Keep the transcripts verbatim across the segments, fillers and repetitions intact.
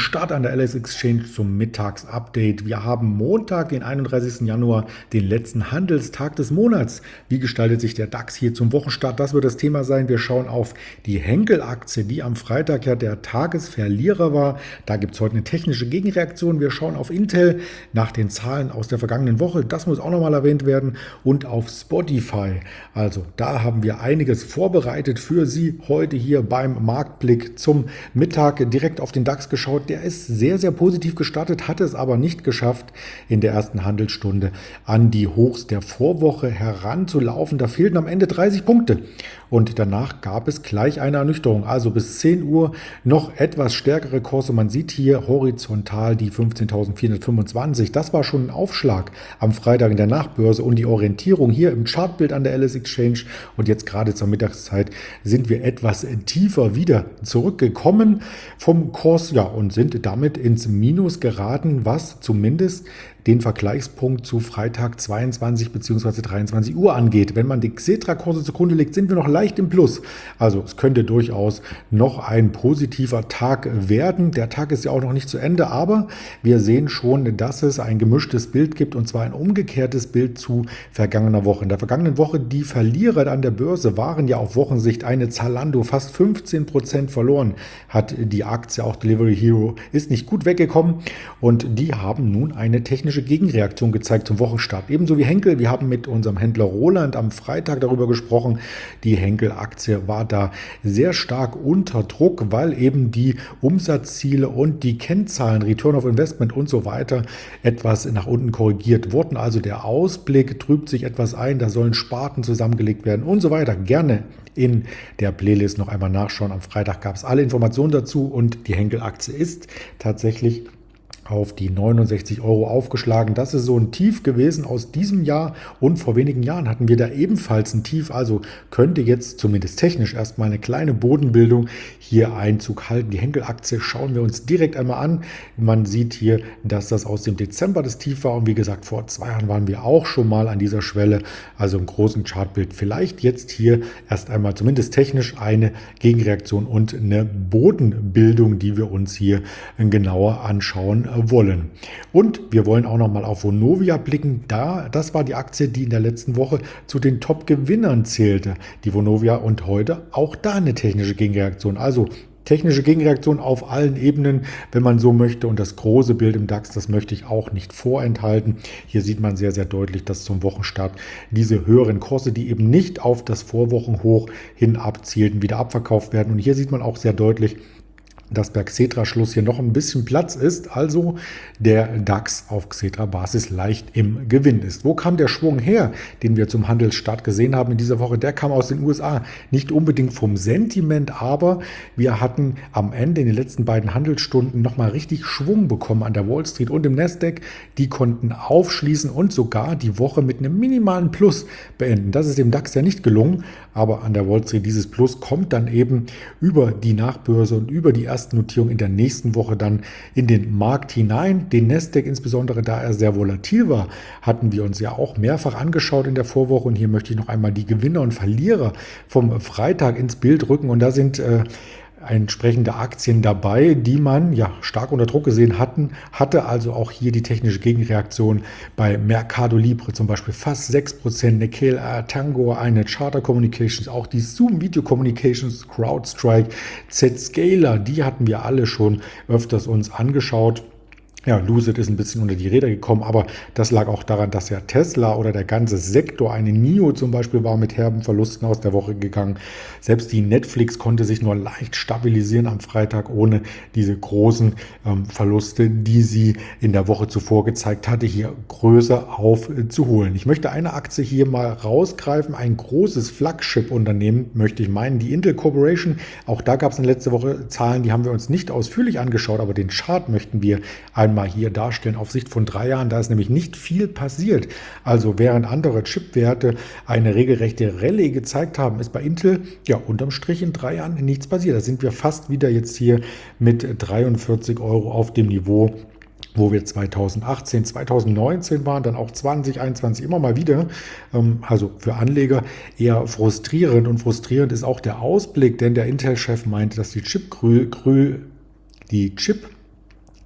Start an der L S Exchange zum Mittagsupdate. Wir haben Montag, den einunddreißigsten Januar, den letzten Handelstag des Monats. Wie gestaltet sich der DAX hier zum Wochenstart? Das wird das Thema sein. Wir schauen auf die Henkel-Aktie, die am Freitag ja der Tagesverlierer war. Da gibt es heute eine technische Gegenreaktion. Wir schauen auf Intel nach den Zahlen aus der vergangenen Woche. Das muss auch nochmal erwähnt werden. Und auf Spotify. Also da haben wir einiges vorbereitet für Sie heute hier beim Marktblick zum Mittag direkt auf den DAX geschaut. Der ist sehr, sehr positiv gestartet, hat es aber nicht geschafft, in der ersten Handelsstunde an die Hochs der Vorwoche heranzulaufen. Da fehlten am Ende dreißig Punkte. Und danach gab es gleich eine Ernüchterung. Also bis zehn Uhr noch etwas stärkere Kurse. Man sieht hier horizontal die fünfzehntausendvierhundertfünfundzwanzig. Das war schon ein Aufschlag am Freitag in der Nachbörse. Und die Orientierung hier im Chartbild an der L S Exchange. Und jetzt gerade zur Mittagszeit sind wir etwas tiefer wieder zurückgekommen vom Kurs. Ja, und sind damit ins Minus geraten, was zumindest den Vergleichspunkt zu Freitag zweiundzwanzig bzw. dreiundzwanzig Uhr angeht. Wenn man die Xetra-Kurse zugrunde legt, sind wir noch leicht im Plus. Also es könnte durchaus noch ein positiver Tag werden. Der Tag ist ja auch noch nicht zu Ende, aber wir sehen schon, dass es ein gemischtes Bild gibt, und zwar ein umgekehrtes Bild zu vergangener Woche. In der vergangenen Woche, die Verlierer an der Börse waren ja auf Wochensicht eine Zalando, fast fünfzehn Prozent verloren hat die Aktie, auch Delivery Hero ist nicht gut weggekommen, und die haben nun eine technische Gegenreaktion gezeigt zum Wochenstart. Ebenso wie Henkel. Wir haben mit unserem Händler Roland am Freitag darüber gesprochen. Die Henkel-Aktie war da sehr stark unter Druck, weil eben die Umsatzziele und die Kennzahlen, Return of Investment und so weiter etwas nach unten korrigiert wurden. Also der Ausblick trübt sich etwas ein. Da sollen Sparten zusammengelegt werden und so weiter. Gerne in der Playlist noch einmal nachschauen. Am Freitag gab es alle Informationen dazu, und die Henkel-Aktie ist tatsächlich auf die neunundsechzig Euro aufgeschlagen. Das ist so ein Tief gewesen aus diesem Jahr, und vor wenigen Jahren hatten wir da ebenfalls ein Tief. Also könnte jetzt zumindest technisch erstmal eine kleine Bodenbildung hier Einzug halten. Die Henkel-Aktie schauen wir uns direkt einmal an. Man sieht hier, dass das aus dem Dezember das Tief war, und wie gesagt, vor zwei Jahren waren wir auch schon mal an dieser Schwelle. Also im großen Chartbild vielleicht jetzt hier erst einmal zumindest technisch eine Gegenreaktion und eine Bodenbildung, die wir uns hier genauer anschauen wollen. Und wir wollen auch noch mal auf Vonovia blicken. Da, das war die Aktie, die in der letzten Woche zu den Top-Gewinnern zählte, die Vonovia, und heute auch da eine technische Gegenreaktion. Also technische Gegenreaktion auf allen Ebenen, wenn man so möchte. Und das große Bild im DAX, das möchte ich auch nicht vorenthalten. Hier sieht man sehr, sehr deutlich, dass zum Wochenstart diese höheren Kurse, die eben nicht auf das Vorwochenhoch hin abzielten, wieder abverkauft werden. Und hier sieht man auch sehr deutlich, dass bei Xetra-Schluss hier noch ein bisschen Platz ist, also der DAX auf Xetra-Basis leicht im Gewinn ist. Wo kam der Schwung her, den wir zum Handelsstart gesehen haben in dieser Woche? Der kam aus den U S A, nicht unbedingt vom Sentiment, aber wir hatten am Ende in den letzten beiden Handelsstunden nochmal richtig Schwung bekommen an der Wall Street und im Nasdaq. Die konnten aufschließen und sogar die Woche mit einem minimalen Plus beenden. Das ist dem DAX ja nicht gelungen, aber an der Wall Street dieses Plus kommt dann eben über die Nachbörse und über die erste Notierung in der nächsten Woche dann in den Markt hinein. Den Nasdaq insbesondere, da er sehr volatil war, hatten wir uns ja auch mehrfach angeschaut in der Vorwoche, und hier möchte ich noch einmal die Gewinner und Verlierer vom Freitag ins Bild rücken, und da sind äh, entsprechende Aktien dabei, die man ja stark unter Druck gesehen hatten, hatte also auch hier die technische Gegenreaktion bei Mercado Libre zum Beispiel fast sechs Prozent, Nickel, Tango, eine Charter Communications, auch die Zoom Video Communications, CrowdStrike, Zscaler, die hatten wir alle schon öfters uns angeschaut. Ja, Lucid ist ein bisschen unter die Räder gekommen, aber das lag auch daran, dass ja Tesla oder der ganze Sektor, eine N I O zum Beispiel, war mit herben Verlusten aus der Woche gegangen. Selbst die Netflix konnte sich nur leicht stabilisieren am Freitag, ohne diese großen ähm, Verluste, die sie in der Woche zuvor gezeigt hatte, hier größer aufzuholen. Ich möchte eine Aktie hier mal rausgreifen, ein großes Flagship-Unternehmen, möchte ich meinen, die Intel Corporation. Auch da gab es in letzter Woche Zahlen, die haben wir uns nicht ausführlich angeschaut, aber den Chart möchten wir einmal hier darstellen auf Sicht von drei Jahren. Da ist nämlich nicht viel passiert. Also während andere Chipwerte eine regelrechte Rallye gezeigt haben, ist bei Intel ja unterm Strich in drei Jahren nichts passiert. Da sind wir fast wieder jetzt hier mit dreiundvierzig Euro auf dem Niveau, wo wir zweitausendachtzehn, zweitausendneunzehn waren, dann auch zwanzig einundzwanzig immer mal wieder. Also für Anleger eher frustrierend, und frustrierend ist auch der Ausblick, denn der Intel-Chef meinte, dass die Chip-Grü, die Chip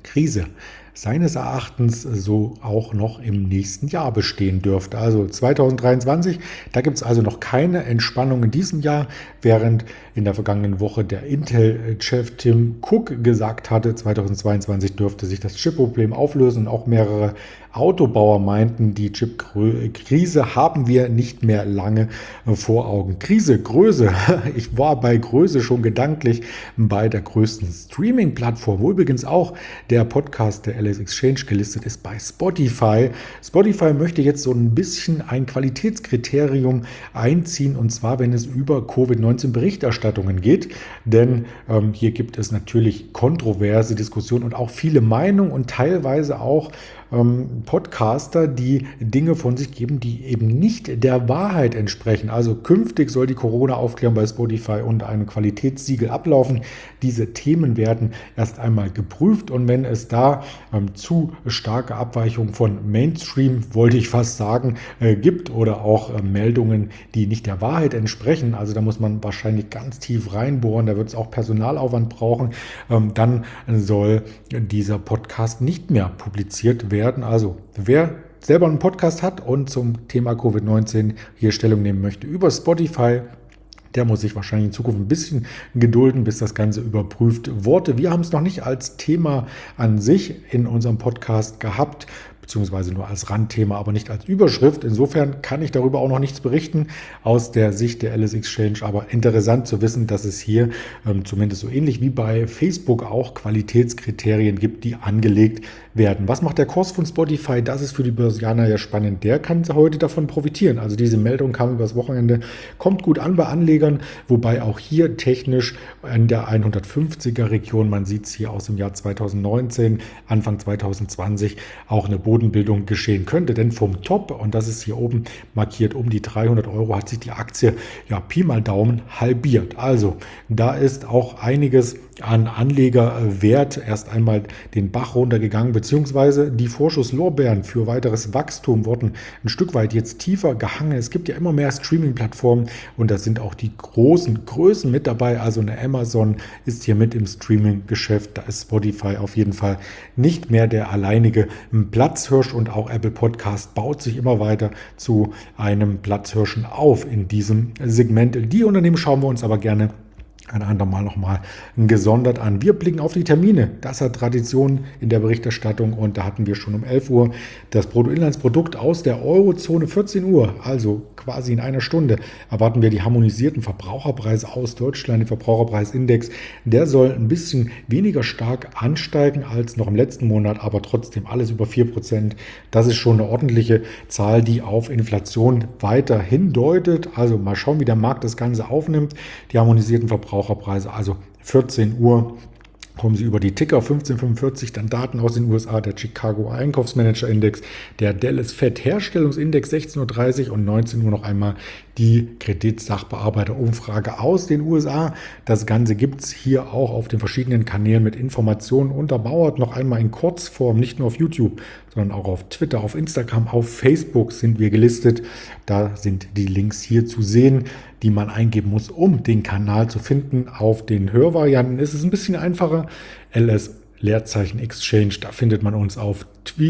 Krise seines Erachtens so auch noch im nächsten Jahr bestehen dürfte. Also zweitausenddreiundzwanzig, da gibt es also noch keine Entspannung in diesem Jahr, während in der vergangenen Woche der Intel-Chef Tim Cook gesagt hatte, zweitausendzweiundzwanzig dürfte sich das Chip-Problem auflösen, und auch mehrere Autobauer meinten, die Chip-Krise haben wir nicht mehr lange vor Augen. Krise, Größe. Ich war bei Größe schon gedanklich bei der größten Streaming-Plattform, wo übrigens auch der Podcast der L S Exchange gelistet ist, bei Spotify. Spotify möchte jetzt so ein bisschen ein Qualitätskriterium einziehen, und zwar, wenn es über Covid neunzehn Berichterstattungen geht, denn ähm, hier gibt es natürlich kontroverse Diskussionen und auch viele Meinungen und teilweise auch ähm, Podcaster, die Dinge von sich geben, die eben nicht der Wahrheit entsprechen. Also künftig soll die Corona-Aufklärung bei Spotify unter einem Qualitätssiegel ablaufen. Diese Themen werden erst einmal geprüft, und wenn es da ähm, zu starke Abweichungen von Mainstream, wollte ich fast sagen, äh, gibt oder auch äh, Meldungen, die nicht der Wahrheit entsprechen, also da muss man wahrscheinlich ganz tief reinbohren, da wird es auch Personalaufwand brauchen, ähm, dann soll dieser Podcast nicht mehr publiziert werden. Also wer selber einen Podcast hat und zum Thema Covid neunzehn hier Stellung nehmen möchte über Spotify, der muss sich wahrscheinlich in Zukunft ein bisschen gedulden, bis das Ganze überprüft wurde. Wir haben es noch nicht als Thema an sich in unserem Podcast gehabt, beziehungsweise nur als Randthema, aber nicht als Überschrift. Insofern kann ich darüber auch noch nichts berichten aus der Sicht der L S Exchange, aber interessant zu wissen, dass es hier ähm, zumindest so ähnlich wie bei Facebook auch Qualitätskriterien gibt, die angelegt werden. Was macht der Kurs von Spotify? Das ist für die Börsianer ja spannend. Der kann heute davon profitieren. Also diese Meldung kam übers Wochenende, kommt gut an bei Anlegern, wobei auch hier technisch in der hundertfünfziger Region, man sieht es hier aus dem Jahr zweitausendneunzehn, Anfang zweitausendzwanzig, auch eine Bodenbildung geschehen könnte, denn vom Top, und das ist hier oben markiert, um die dreihundert Euro, hat sich die Aktie ja Pi mal Daumen halbiert. Also da ist auch einiges an Anlegerwert erst einmal den Bach runtergegangen, beziehungsweise die Vorschusslorbeeren für weiteres Wachstum wurden ein Stück weit jetzt tiefer gehangen. Es gibt ja immer mehr Streaming-Plattformen, und da sind auch die großen Größen mit dabei. Also eine Amazon ist hier mit im Streaming-Geschäft. Da ist Spotify auf jeden Fall nicht mehr der alleinige Platzhirsch, und auch Apple Podcast baut sich immer weiter zu einem Platzhirschen auf in diesem Segment. Die Unternehmen schauen wir uns aber gerne ein andermal nochmal gesondert an. Wir blicken auf die Termine. Das hat Tradition in der Berichterstattung, und da hatten wir schon um elf Uhr das Bruttoinlandsprodukt aus der Eurozone. vierzehn Uhr, also quasi in einer Stunde, erwarten wir die harmonisierten Verbraucherpreise aus Deutschland. Der Verbraucherpreisindex, der soll ein bisschen weniger stark ansteigen als noch im letzten Monat, aber trotzdem alles über vier Prozent. Das ist schon eine ordentliche Zahl, die auf Inflation weiter hindeutet. Also mal schauen, wie der Markt das Ganze aufnimmt. Die harmonisierten Verbraucherpreise Verbraucherpreise, also vierzehn Uhr kommen Sie über die Ticker, fünfzehn Uhr fünfundvierzig, dann Daten aus den U S A, der Chicago Einkaufsmanager-Index, der Dallas Fed Herstellungsindex sechzehn Uhr dreißig und neunzehn Uhr noch einmal die Kreditsachbearbeiterumfrage aus den U S A. Das Ganze gibt es hier auch auf den verschiedenen Kanälen mit Informationen untermauert, noch einmal in Kurzform, nicht nur auf YouTube, sondern auch auf Twitter, auf Instagram, auf Facebook sind wir gelistet. Da sind die Links hier zu sehen, die man eingeben muss, um den Kanal zu finden. Auf den Hörvarianten ist es ein bisschen einfacher. L S Leerzeichen Exchange, da findet man uns auf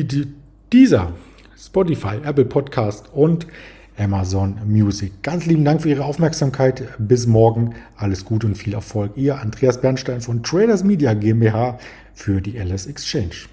Deezer, Spotify, Apple Podcast und Amazon Music. Ganz lieben Dank für Ihre Aufmerksamkeit. Bis morgen. Alles Gute und viel Erfolg. Ihr Andreas Bernstein von Traders Media GmbH für die L S Exchange.